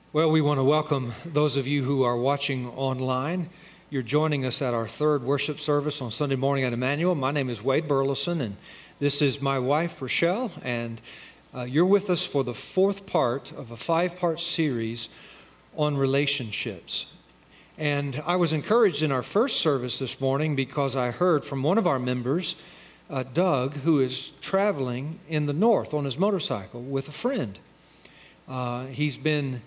Well, we want to welcome those of you who are watching online. You're joining us at our third worship service on Sunday morning at Emmanuel. My name is Wade Burleson, and this is my wife, Rochelle, and you're with us for the fourth part of a five-part series on relationships. And I was encouraged in our first service this morning because I heard from one of our members, Doug, who is traveling in the north on his motorcycle with a friend. He's been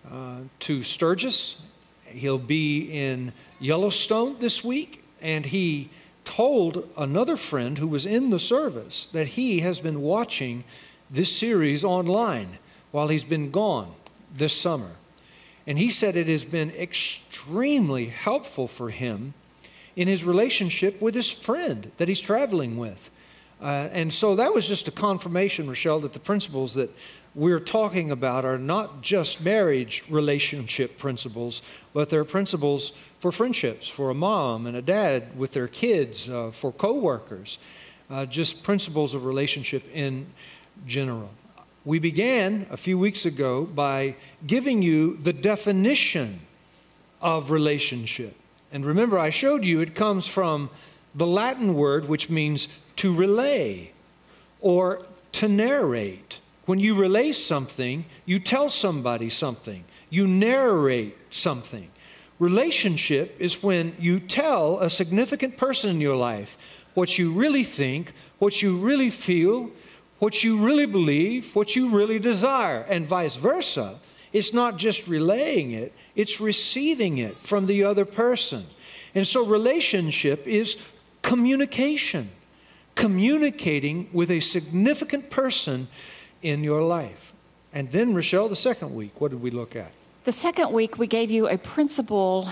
to Sturgis. He'll be in Yellowstone this week, and he told another friend who was in the service that he has been watching this series online while he's been gone this summer. And he said it has been extremely helpful for him in his relationship with his friend that he's traveling with. And so that was just a confirmation, Rochelle, that the principles that we're talking about are not just marriage relationship principles, but they're principles for friendships, for a mom and a dad with their kids, for coworkers, just principles of relationship in general. We began a few weeks ago by giving you the definition of relationship. And remember, I showed you it comes from the Latin word which means to relay or to narrate. When you relay something, you tell somebody something. You narrate something. Relationship is when you tell a significant person in your life what you really think, what you really feel, what you really believe, what you really desire, and vice versa. It's not just relaying it, it's receiving it from the other person. And so relationship is communication, communicating with a significant person in your life. And then, Rochelle, the second week, what did we look at? The second week, we gave you a principle,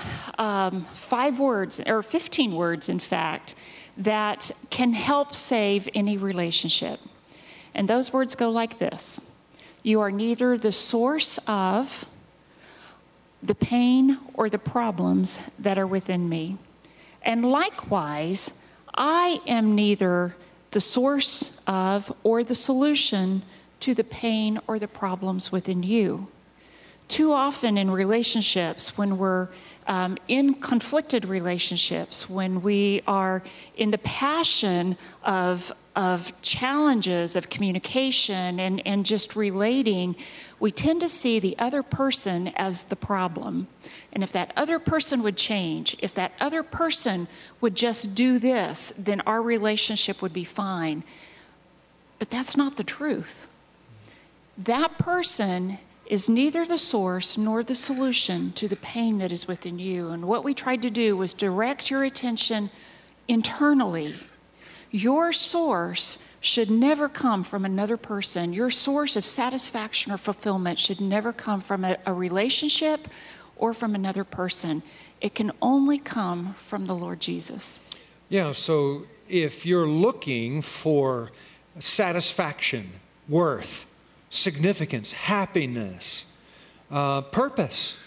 5 words, or 15 words, in fact, that can help save any relationship. And those words go like this. You are neither the source of the pain or the problems that are within me. And likewise, I am neither the source of or the solution to the pain or the problems within you. Too often in relationships, when we're in conflicted relationships, when we are in the passion of challenges of communication and just relating, we tend to see the other person as the problem. And if that other person would change, if that other person would just do this, then our relationship would be fine. But that's not the truth. That person is neither the source nor the solution to the pain that is within you. And what we tried to do was direct your attention internally. Your source should never come from another person. Your source of satisfaction or fulfillment should never come from a relationship or from another person. It can only come from the Lord Jesus. Yeah, so if you're looking for satisfaction, worth, significance, happiness, purpose,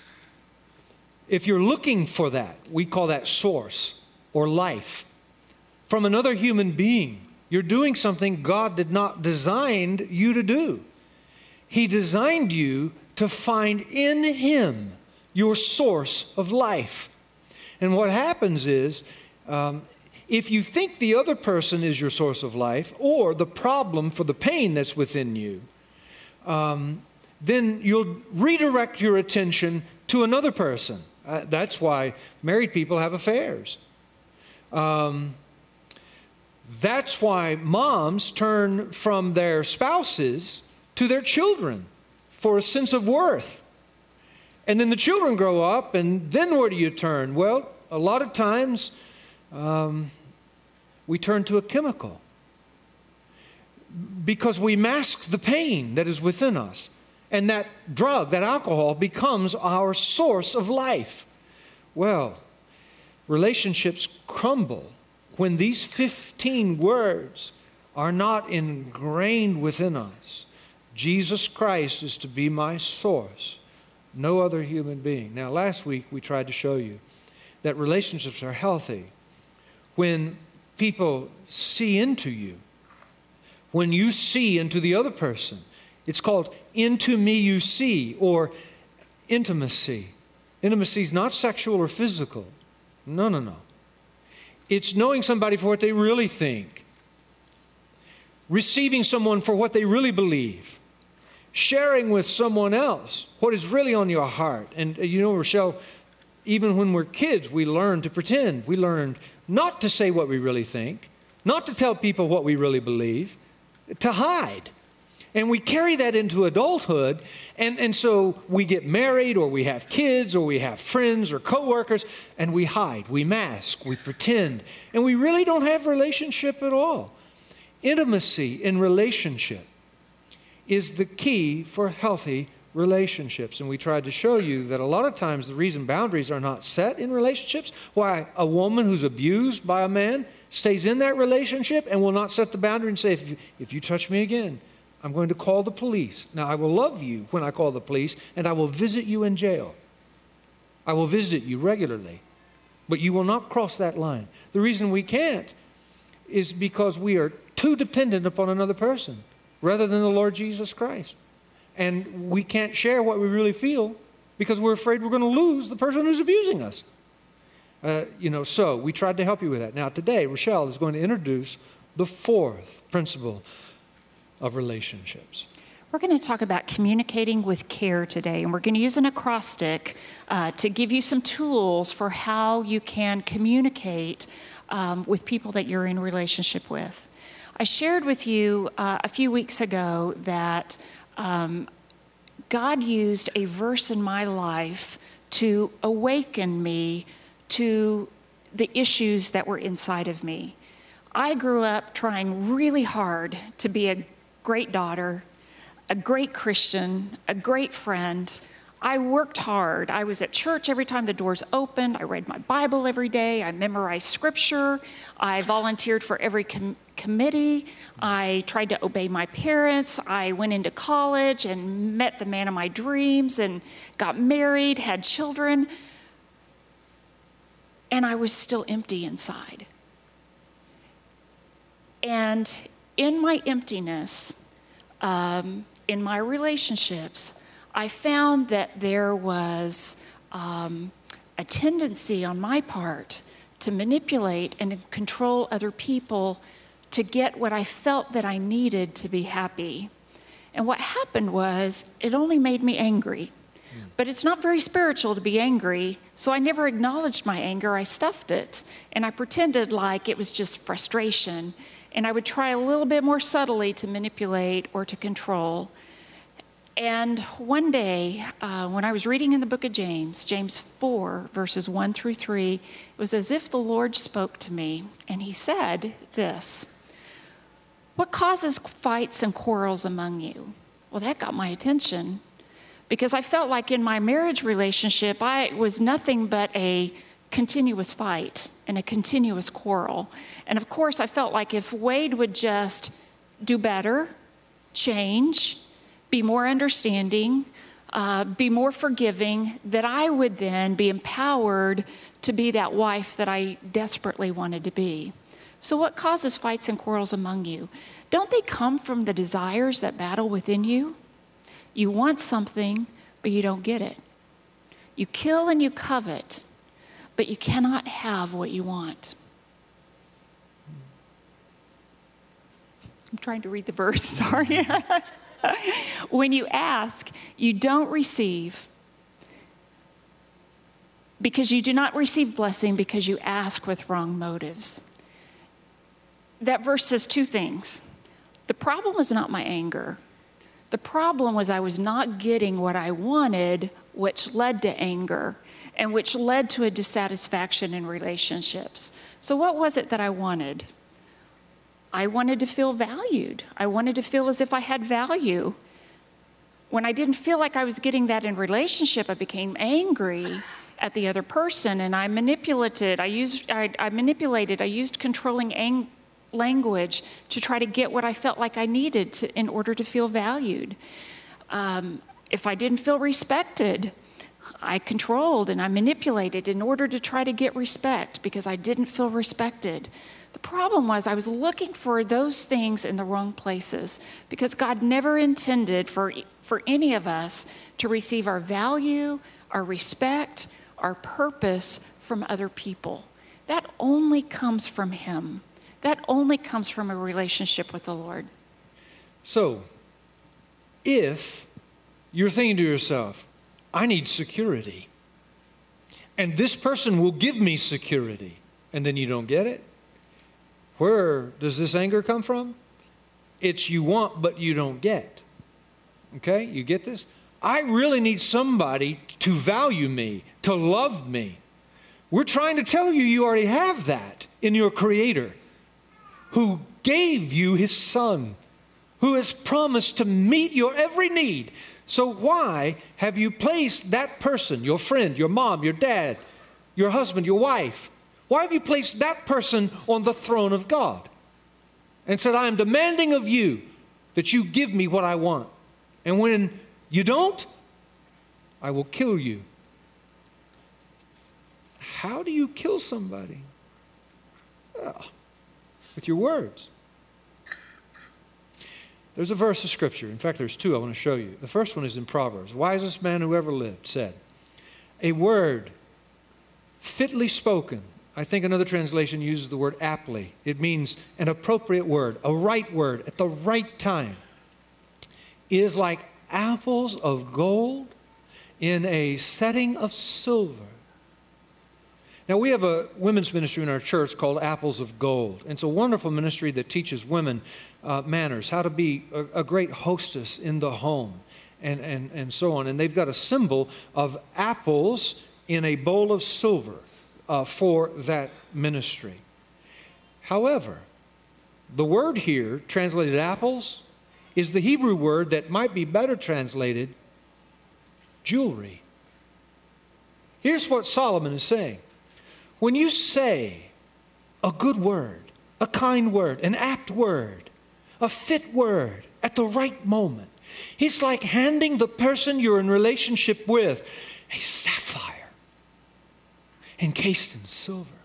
if you're looking for that, we call that source or life from another human being. You're doing something God did not design you to do. He designed you to find in Him your source of life. And what happens is, if you think the other person is your source of life or the problem for the pain that's within you, then you'll redirect your attention to another person. That's why married people have affairs. That's why moms turn from their spouses to their children for a sense of worth. And then the children grow up, and then where do you turn? Well, a lot of times we turn to a chemical because we mask the pain that is within us. And that drug, that alcohol, becomes our source of life. Well, relationships crumble when these 15 words are not ingrained within us. Jesus Christ is to be my source, no other human being. Now, last week we tried to show you that relationships are healthy when people see into you, when you see into the other person. It's called into me you see, or intimacy. Intimacy is not sexual or physical. No, no, no. It's knowing somebody for what they really think, receiving someone for what they really believe, sharing with someone else what is really on your heart. And you know, Rochelle, even when we're kids, we learn to pretend. We learn not to say what we really think, not to tell people what we really believe, to hide. And we carry that into adulthood, and so we get married, or we have kids, or we have friends or coworkers, and we hide, we mask, we pretend, and we really don't have relationship at all. Intimacy in relationship is the key for healthy relationships. And we tried to show you that a lot of times the reason boundaries are not set in relationships, why a woman who's abused by a man stays in that relationship and will not set the boundary and say, if you touch me again, I'm going to call the police. Now, I will love you when I call the police, and I will visit you in jail. I will visit you regularly, but you will not cross that line. The reason we can't is because we are too dependent upon another person rather than the Lord Jesus Christ. And we can't share what we really feel because we're afraid we're going to lose the person who's abusing us. So we tried to help you with that. Now, today, Rochelle is going to introduce the fourth principle of relationships. We're going to talk about communicating with care today, and we're going to use an acrostic to give you some tools for how you can communicate with people that you're in relationship with. I shared with you a few weeks ago that God used a verse in my life to awaken me to the issues that were inside of me. I grew up trying really hard to be a great daughter, a great Christian, a great friend. I worked hard. I was at church every time the doors opened. I read my Bible every day. I memorized scripture. I volunteered for every committee. I tried to obey my parents. I went into college and met the man of my dreams and got married, had children. And I was still empty inside. And in my emptiness, in my relationships, I found that there was a tendency on my part to manipulate and control other people to get what I felt that I needed to be happy. And what happened was, it only made me angry. But it's not very spiritual to be angry, so I never acknowledged my anger. I stuffed it, and I pretended like it was just frustration. And I would try a little bit more subtly to manipulate or to control. And one day, when I was reading in the book of James, James 4, verses 1 through 3, it was as if the Lord spoke to me, and he said this: "What causes fights and quarrels among you?" Well, that got my attention, because I felt like in my marriage relationship, I was nothing but a continuous fight and a continuous quarrel. And of course, I felt like if Wade would just do better, change, be more understanding, be more forgiving, that I would then be empowered to be that wife that I desperately wanted to be. So what causes fights and quarrels among you? Don't they come from the desires that battle within you? You want something, but you don't get it. You kill and you covet, but you cannot have what you want. I'm trying to read the verse, sorry. When you ask, you don't receive, because you do not receive blessing because you ask with wrong motives. That verse says two things. The problem was not my anger. The problem was I was not getting what I wanted, which led to anger and which led to a dissatisfaction in relationships. So what was it that I wanted? I wanted to feel valued. I wanted to feel as if I had value. When I didn't feel like I was getting that in relationship, I became angry at the other person, and I manipulated. I used controlling language to try to get what I felt like I needed in order to feel valued. If I didn't feel respected, I controlled and I manipulated in order to try to get respect because I didn't feel respected. The problem was I was looking for those things in the wrong places, because God never intended for for any of us to receive our value, our respect, our purpose from other people. That only comes from Him. That only comes from a relationship with the Lord. So, if you're thinking to yourself, I need security, and this person will give me security, and then you don't get it, where does this anger come from? It's you want, but you don't get. Okay, you get this? I really need somebody to value me, to love me. We're trying to tell you you already have that in your Creator, who gave you His Son, who has promised to meet your every need. So why have you placed that person, your friend, your mom, your dad, your husband, your wife, why have you placed that person on the throne of God and said, I am demanding of you that you give me what I want. And when you don't, I will kill you. How do you kill somebody? Well, with your words. There's a verse of Scripture. In fact, there's two I want to show you. The first one is in Proverbs. Wisest man who ever lived said, a word fitly spoken. I think another translation uses the word aptly. It means an appropriate word, a right word at the right time. Is like apples of gold in a setting of silver. Now, we have a women's ministry in our church called Apples of Gold. And it's a wonderful ministry that teaches women manners, how to be a great hostess in the home, and so on. And they've got a symbol of apples in a bowl of silver for that ministry. However, the word here, translated apples, is the Hebrew word that might be better translated jewelry. Here's what Solomon is saying. When you say a good word, a kind word, an apt word, a fit word at the right moment, it's like handing the person you're in relationship with a sapphire encased in silver,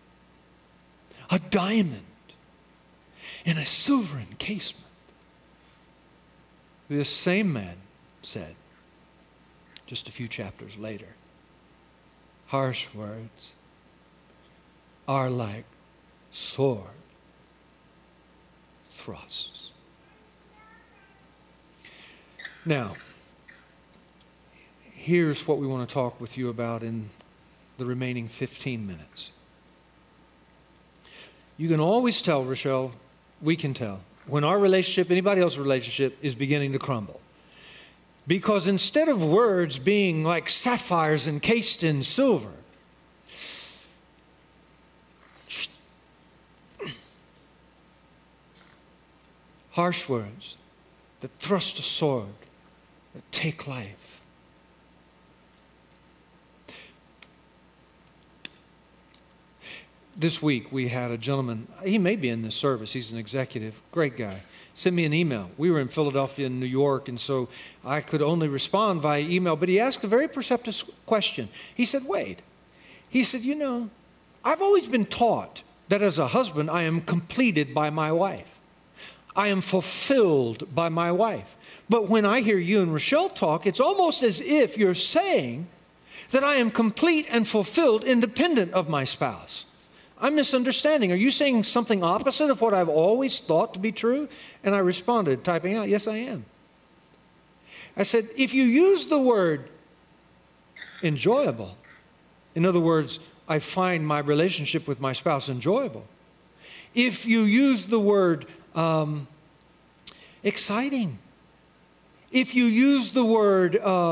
a diamond in a silver encasement. This same man said, just a few chapters later, harsh words are like sword thrusts. Now, here's what we want to talk with you about in the remaining 15 minutes. You can always tell, Rochelle, we can tell, when our relationship, anybody else's relationship, is beginning to crumble. Because instead of words being like sapphires encased in silver, harsh words that thrust a sword, that take life. This week we had a gentleman, he may be in this service, he's an executive, great guy, sent me an email. We were in Philadelphia and New York, and so I could only respond via email, but he asked a very perceptive question. He said, Wade, he said, you know, I've always been taught that as a husband I am completed by my wife. I am fulfilled by my wife. But when I hear you and Rochelle talk, it's almost as if you're saying that I am complete and fulfilled independent of my spouse. I'm misunderstanding. Are you saying something opposite of what I've always thought to be true? And I responded, typing out, yes, I am. I said, if you use the word enjoyable, in other words, I find my relationship with my spouse enjoyable. If you use the word exciting, if you use the word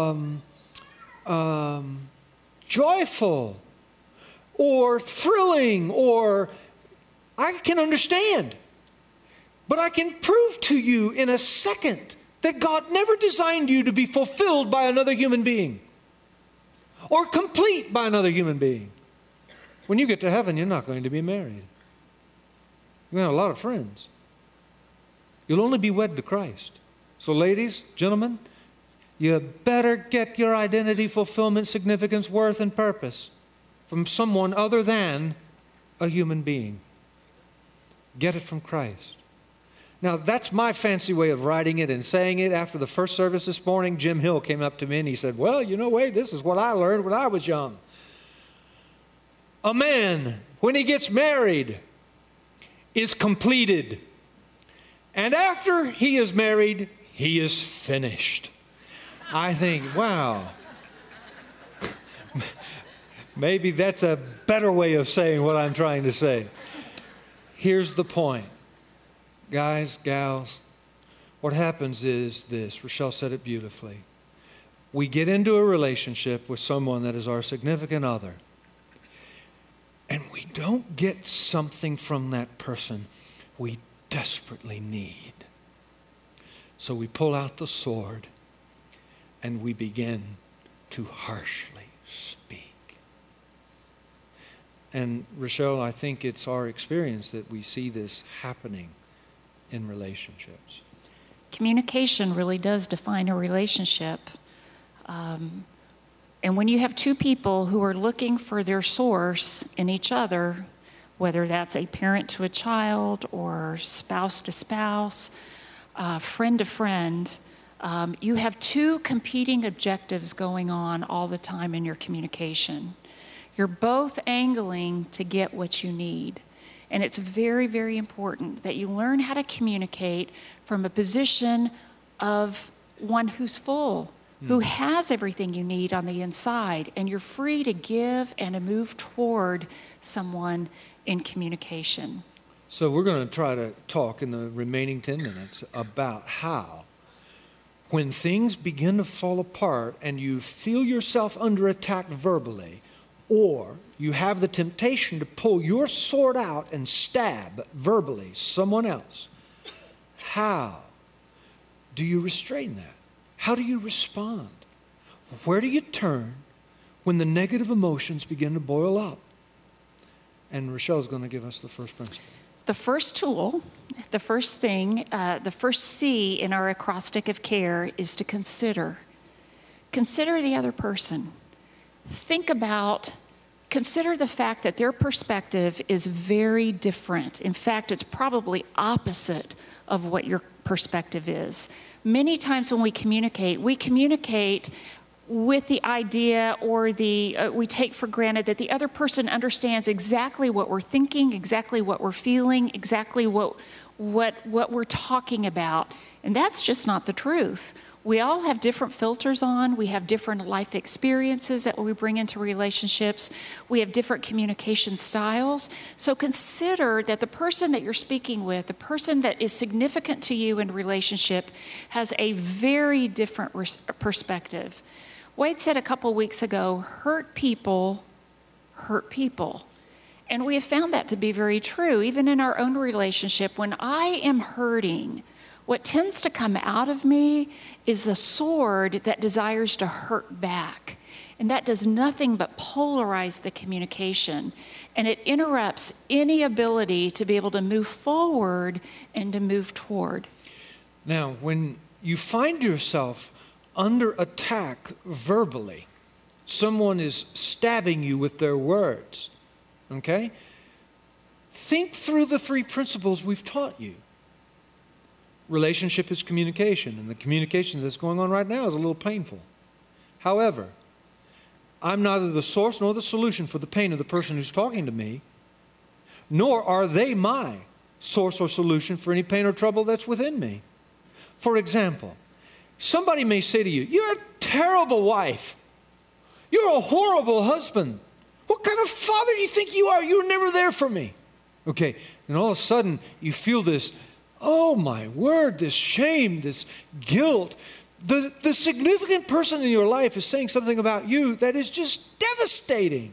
joyful or thrilling, or I can understand, but I can prove to you in a second that God never designed you to be fulfilled by another human being or complete by another human being. When you get to heaven, you're not going to be married. You're going to have a lot of friends. You'll only be wed to Christ. So ladies, gentlemen, you better get your identity, fulfillment, significance, worth, and purpose from someone other than a human being. Get it from Christ. Now, that's my fancy way of writing it and saying it. After the first service this morning, Jim Hill came up to me and he said, well, you know, Wade, this is what I learned when I was young. A man, when he gets married, is completed. And after he is married, he is finished. I think, wow. Maybe that's a better way of saying what I'm trying to say. Here's the point. Guys, gals, what happens is this. Rochelle said it beautifully. We get into a relationship with someone that is our significant other, and we don't get something from that person we desperately need. So we pull out the sword and we begin to harshly speak. And Rochelle, I think it's our experience that we see this happening in relationships. Communication really does define a relationship. And when you have two people who are looking for their source in each other, whether that's a parent to a child or spouse to spouse, friend to friend, you have two competing objectives going on all the time in your communication. You're both angling to get what you need. And it's very, very important that you learn how to communicate from a position of one who's full, who has everything you need on the inside, and you're free to give and to move toward someone in communication. So we're going to try to talk in the remaining 10 minutes about how, when things begin to fall apart and you feel yourself under attack verbally, or you have the temptation to pull your sword out and stab verbally someone else, how do you restrain that? How do you respond? Where do you turn when the negative emotions begin to boil up? And Rochelle's going to give us the first principle. The first tool, the first thing, the first C in our acrostic of care is to consider. Consider the other person. Consider the fact that their perspective is very different. In fact, it's probably opposite of what your perspective is. Many times when we communicate with the idea or we take for granted that the other person understands exactly what we're thinking, exactly what we're feeling, exactly what we're talking about. And that's just not the truth. We all have different filters on. We have different life experiences that we bring into relationships. We have different communication styles. So consider that the person that you're speaking with, the person that is significant to you in relationship, has a very different perspective. Wade said a couple weeks ago, hurt people hurt people. And we have found that to be very true, even in our own relationship. When I am hurting, what tends to come out of me is the sword that desires to hurt back. And that does nothing but polarize the communication. And it interrupts any ability to be able to move forward and to move toward. Now, when you find yourself under attack verbally, someone is stabbing you with their words, okay? Think through the three principles we've taught you. Relationship is communication, and the communication that's going on right now is a little painful. However, I'm neither the source nor the solution for the pain of the person who's talking to me, nor are they my source or solution for any pain or trouble that's within me. For example, somebody may say to you, "You're a terrible wife. You're a horrible husband. What kind of father do you think you are? You were never there for me." Okay, and all of a sudden you feel this, oh my word, this shame, this guilt. The significant person in your life is saying something about you that is just devastating.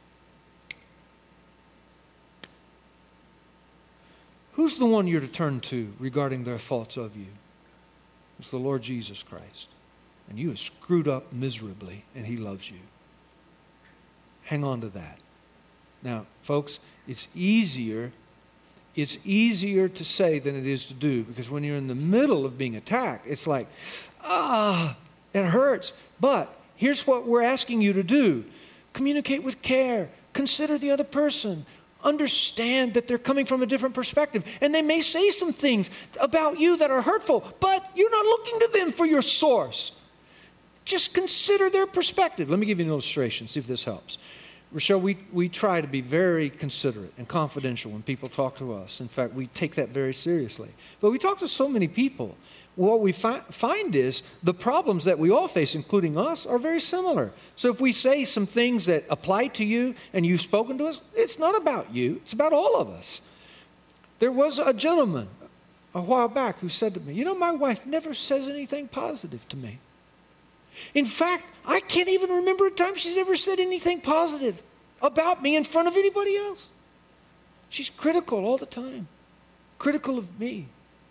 Who's the one you're to turn to regarding their thoughts of you? It's the Lord Jesus Christ. And you have screwed up miserably, and He loves you. Hang on to that. Now, folks, it's easier to say than it is to do, because when you're in the middle of being attacked, it's like, it hurts. But here's what we're asking you to do. Communicate with care. Consider the other person. Understand that they're coming from a different perspective. And they may say some things about you that are hurtful, but you're not looking to them for your source. Just consider their perspective. Let me give you an illustration, see if this helps. Rochelle, we try to be very considerate and confidential when people talk to us. In fact, we take that very seriously. But we talk to so many people. What we find is the problems that we all face, including us, are very similar. So if we say some things that apply to you and you've spoken to us, it's not about you. It's about all of us. There was a gentleman a while back who said to me, my wife never says anything positive to me. In fact, I can't even remember a time she's ever said anything positive about me in front of anybody else. She's critical all the time, critical of me.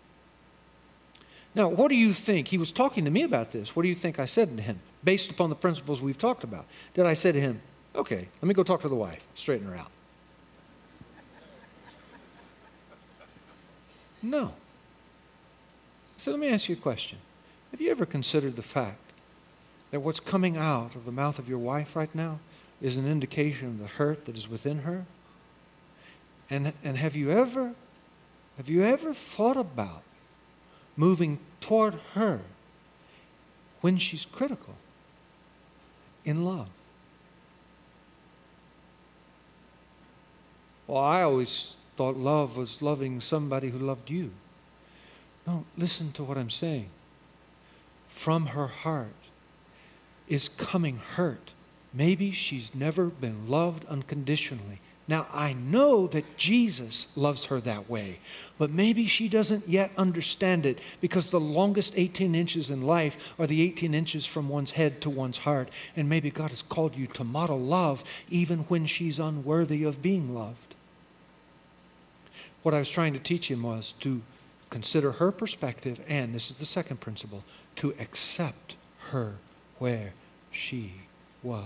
Now, what do you think? He was talking to me about this. What do you think I said to him, based upon the principles we've talked about? Did I say to him, okay, let me go talk to the wife, straighten her out? No. So let me ask you a question. Have you ever considered the fact that what's coming out of the mouth of your wife right now is an indication of the hurt that is within her? And have you ever thought about moving toward her when she's critical in love? Well, I always thought love was loving somebody who loved you. No, listen to what I'm saying. From her heart is coming hurt. Maybe she's never been loved unconditionally. Now, I know that Jesus loves her that way, but maybe she doesn't yet understand it because the longest 18 inches in life are the 18 inches from one's head to one's heart. And maybe God has called you to model love even when she's unworthy of being loved. What I was trying to teach him was to consider her perspective, and this is the second principle, to accept her where she was.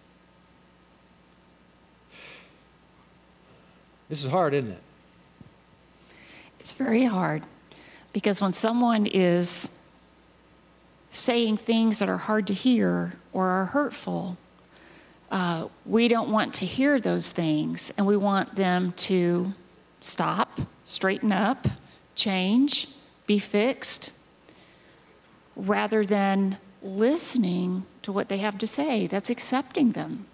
This is hard, isn't it? It's very hard because when someone is saying things that are hard to hear or are hurtful, we don't want to hear those things, and we want them to stop, straighten up, change, be fixed, rather than listening to what they have to say. That's accepting them.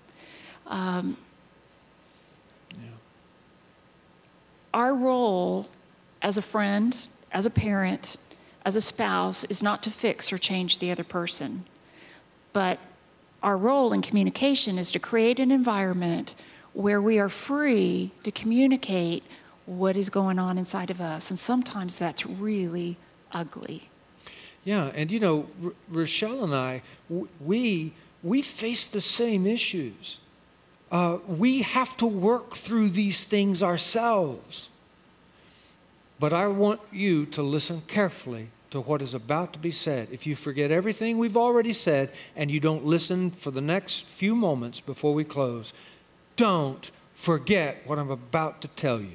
Our role as a friend, as a parent, as a spouse is not to fix or change the other person. But our role in communication is to create an environment where we are free to communicate what is going on inside of us. And sometimes that's really ugly. Yeah, and Rochelle and I, we face the same issues. We have to work through these things ourselves. But I want you to listen carefully to what is about to be said. If you forget everything we've already said and you don't listen for the next few moments before we close, don't forget what I'm about to tell you.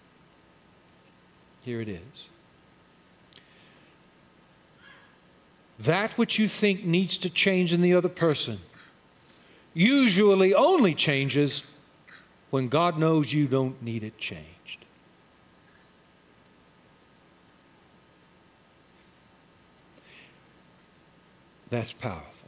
Here it is. That which you think needs to change in the other person usually only changes when God knows you don't need it changed. That's powerful.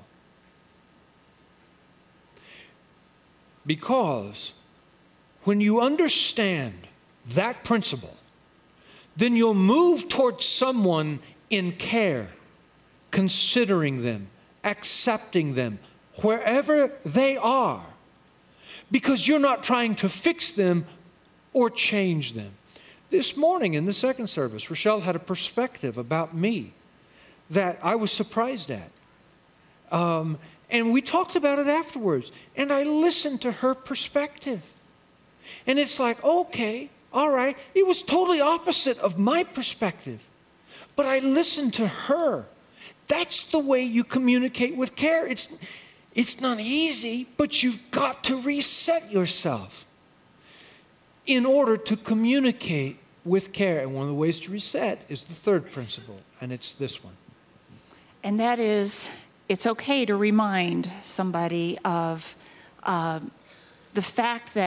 Because when you understand that principle, then you'll move towards someone in care, considering them, accepting them, wherever they are, because you're not trying to fix them or change them. This morning in the second service, Rochelle had a perspective about me that I was surprised at. And we talked about it afterwards, and I listened to her perspective. And it's like, okay, all right, it was totally opposite of my perspective, but I listened to her. That's the way you communicate with care. It's not easy, but you've got to reset yourself in order to communicate with care. And one of the ways to reset is the third principle, and it's this one. And that is, it's okay to remind somebody of the fact that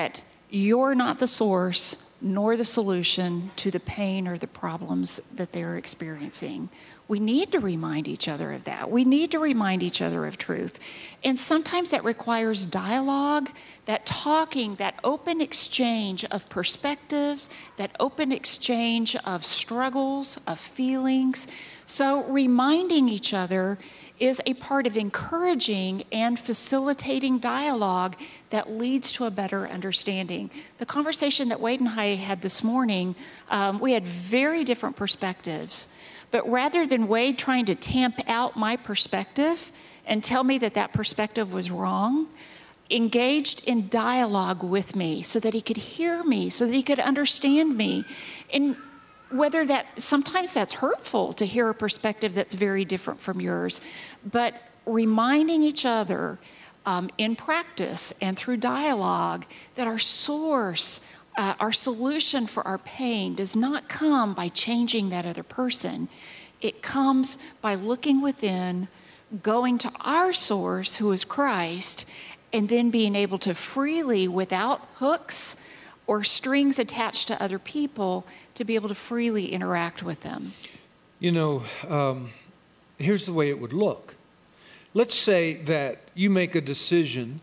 You're not the source nor the solution to the pain or the problems that they're experiencing. We need to remind each other of that. We need to remind each other of truth. And sometimes that requires dialogue, that talking, that open exchange of perspectives, that open exchange of struggles, of feelings. So reminding each other is a part of encouraging and facilitating dialogue that leads to a better understanding. The conversation that Wade and I had this morning, we had very different perspectives. But rather than Wade trying to tamp out my perspective and tell me that that perspective was wrong, engaged in dialogue with me so that he could hear me, so that he could understand me. And whether that, sometimes that's hurtful to hear a perspective that's very different from yours, but reminding each other in practice and through dialogue that our source, our solution for our pain does not come by changing that other person. It comes by looking within, going to our source, who is Christ, and then being able to freely, without hooks or strings attached to other people, to be able to freely interact with them. You know, here's the way it would look. Let's say that you make a decision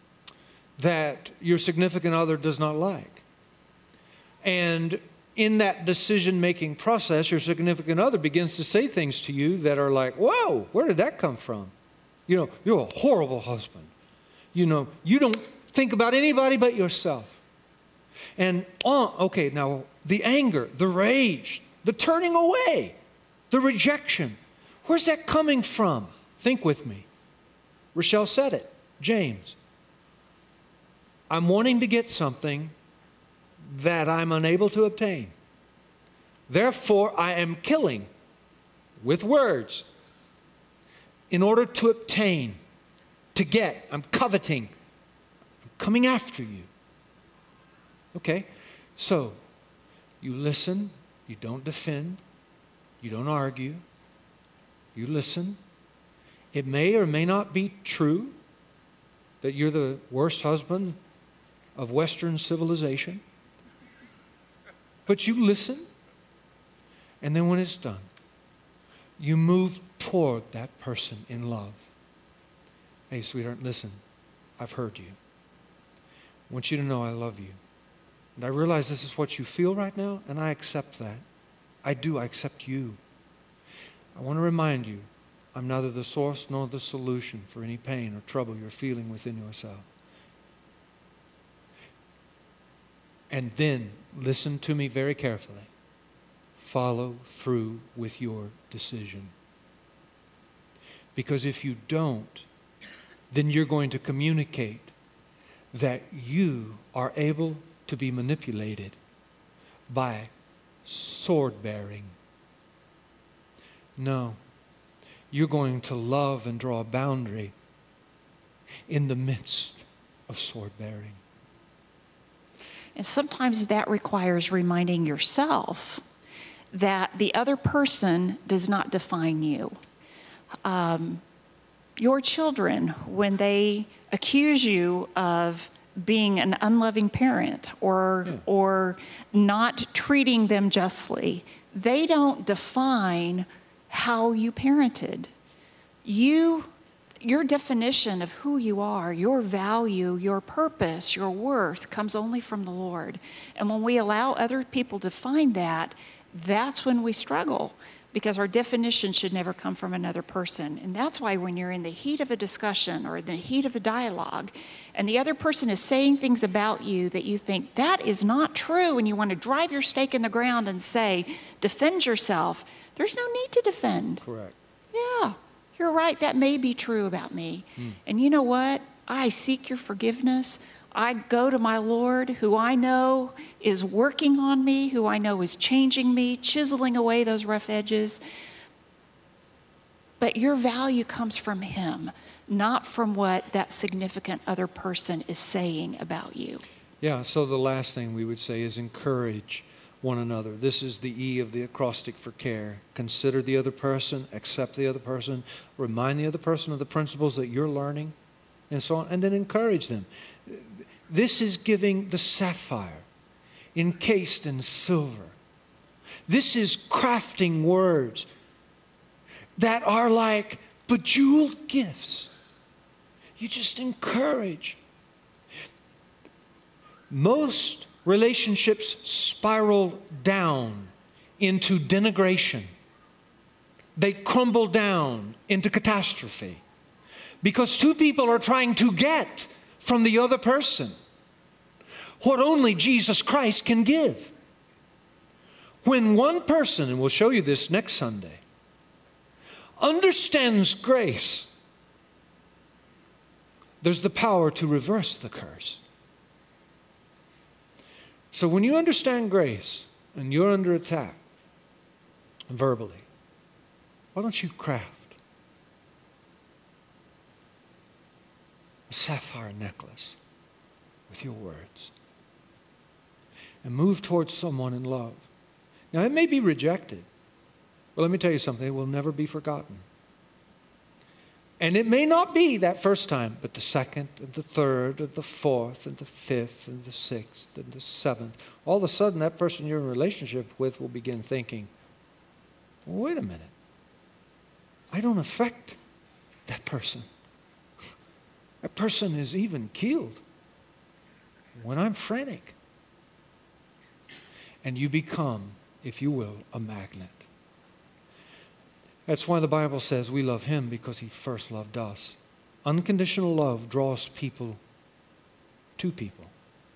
that your significant other does not like. And in that decision-making process, your significant other begins to say things to you that are like, whoa, where did that come from? You know, you're a horrible husband. You know, you don't think about anybody but yourself. And, okay, now the anger, the rage, the turning away, the rejection, where's that coming from? Think with me. Rochelle said it, James. I'm wanting to get something that I'm unable to obtain. Therefore, I am killing with words in order to obtain, to get. I'm coveting. I'm coming after you. Okay, so you listen, you don't defend, you don't argue, you listen. It may or may not be true that you're the worst husband of Western civilization, but you listen, and then when it's done, you move toward that person in love. Hey, sweetheart, listen, I've heard you. I want you to know I love you. And I realize this is what you feel right now, and I accept that. I do, I accept you. I want to remind you, I'm neither the source nor the solution for any pain or trouble you're feeling within yourself. And then, listen to me very carefully. Follow through with your decision. Because if you don't, then you're going to communicate that you are able to be manipulated by sword bearing. No, you're going to love and draw a boundary in the midst of sword bearing. And sometimes that requires reminding yourself that the other person does not define you. Your children, when they accuse you of being an unloving parent or not treating them justly, they don't define how you parented. Your definition of who you are, your value, your purpose, your worth comes only from the Lord. And when we allow other people to define that, that's when we struggle, because our definition should never come from another person. And that's why when you're in the heat of a discussion or in the heat of a dialogue, and the other person is saying things about you that you think, that is not true, and you want to drive your stake in the ground and say, defend yourself, there's no need to defend. Correct. Yeah, you're right, that may be true about me. And you know what? I seek your forgiveness. I go to my Lord, who I know is working on me, who I know is changing me, chiseling away those rough edges. But your value comes from Him, not from what that significant other person is saying about you. Yeah, so the last thing we would say is encourage one another. This is the E of the acrostic for care. Consider the other person, accept the other person, remind the other person of the principles that you're learning, and so on, and then encourage them. This is giving the sapphire encased in silver. This is crafting words that are like bejeweled gifts. You just encourage. Most relationships spiral down into denigration. They crumble down into catastrophe because two people are trying to get from the other person what only Jesus Christ can give. When one person, and we'll show you this next Sunday, understands grace, there's the power to reverse the curse. So when you understand grace and you're under attack verbally, why don't you craft a sapphire necklace with your words and move towards someone in love? Now, it may be rejected, but let me tell you something, it will never be forgotten. And it may not be that first time, but the second, and the third, and the fourth, and the fifth, and the sixth, and the seventh. All of a sudden, that person you're in a relationship with will begin thinking, well, wait a minute. I don't affect that person. That person is even keeled when I'm frantic. And you become, if you will, a magnet. That's why the Bible says we love Him because He first loved us. Unconditional love draws people to people.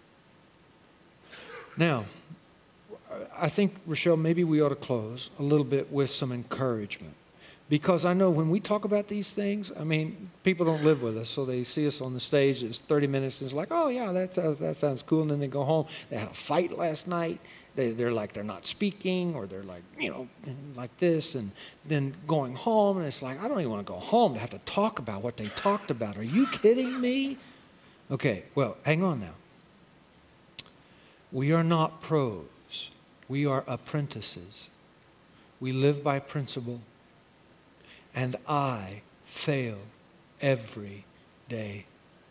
Now, I think, Rochelle, maybe we ought to close a little bit with some encouragement. Because I know when we talk about these things, I mean, people don't live with us, so they see us on the stage, it's 30 minutes, and it's like, oh yeah, that sounds cool, and then they go home. They had a fight last night. They're like they're not speaking, or they're like, like this, and then going home, and it's like, I don't even want to go home to have to talk about what they talked about. Are you kidding me? Okay, well, hang on now. We are not pros. We are apprentices. We live by principle. And I fail every day.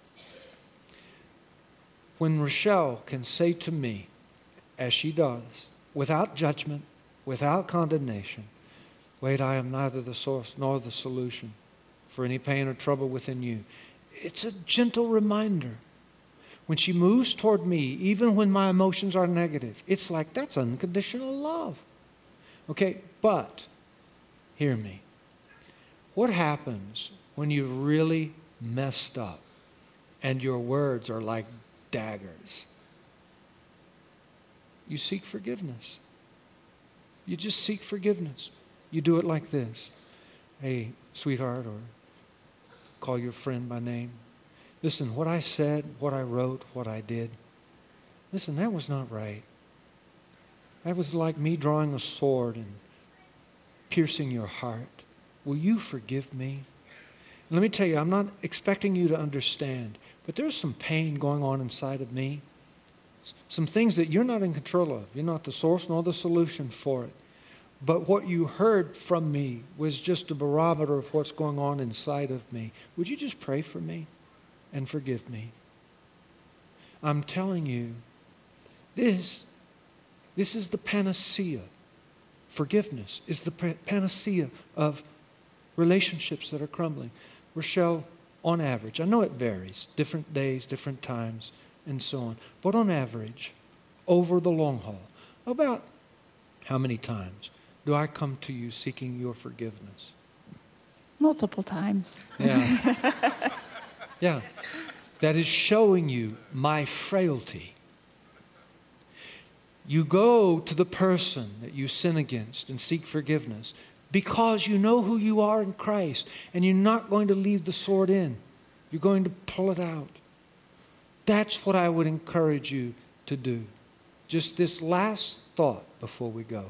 When Rochelle can say to me, as she does, without judgment, without condemnation, Wade, I am neither the source nor the solution for any pain or trouble within you. It's a gentle reminder. When she moves toward me, even when my emotions are negative, it's like that's unconditional love. Okay, but hear me. What happens when you've really messed up and your words are like daggers? You seek forgiveness. You just seek forgiveness. You do it like this. Hey, sweetheart, or call your friend by name. Listen, what I said, what I wrote, what I did, listen, that was not right. That was like me drawing a sword and piercing your heart. Will you forgive me? And let me tell you, I'm not expecting you to understand, but there's some pain going on inside of me. Some things that you're not in control of. You're not the source nor the solution for it. But what you heard from me was just a barometer of what's going on inside of me. Would you just pray for me and forgive me? I'm telling you, this is the panacea. Forgiveness is the panacea of relationships that are crumbling. Rochelle, on average, I know it varies, different days, different times, and so on. But on average, over the long haul, about how many times do I come to you seeking your forgiveness? Multiple times. Yeah. Yeah. That is showing you my frailty. You go to the person that you sin against and seek forgiveness because you know who you are in Christ, and you're not going to leave the sword in. You're going to pull it out. That's what I would encourage you to do. Just this last thought before we go.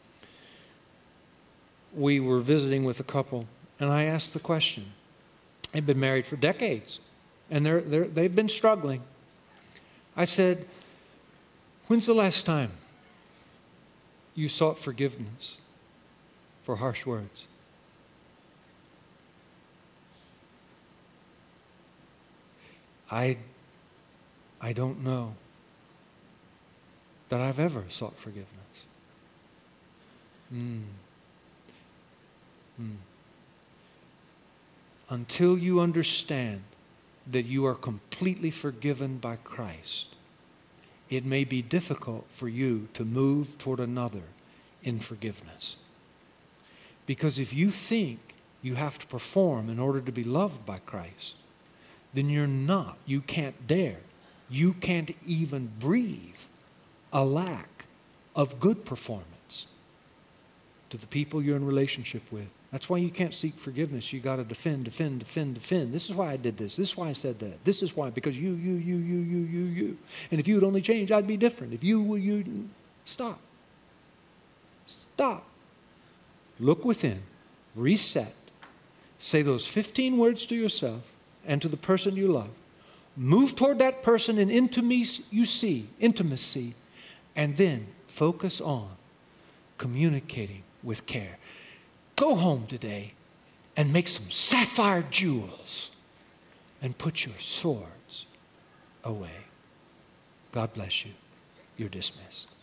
We were visiting with a couple, and I asked the question. They've been married for decades, and they've been struggling. I said, when's the last time you sought forgiveness for harsh words? I don't know that I've ever sought forgiveness. Until you understand that you are completely forgiven by Christ, it may be difficult for you to move toward another in forgiveness. Because if you think you have to perform in order to be loved by Christ, then you're not. You can't dare. You can't even breathe a lack of good performance to the people you're in relationship with. That's why you can't seek forgiveness. You got to defend. This is why I did this. This is why I said that. This is why, because you. And if you would only change, I'd be different. If you, stop. Stop. Look within. Reset. Say those 15 words to yourself and to the person you love. Move toward that person in intimacy, and then focus on communicating with care. Go home today and make some sapphire jewels and put your swords away. God bless you. You're dismissed.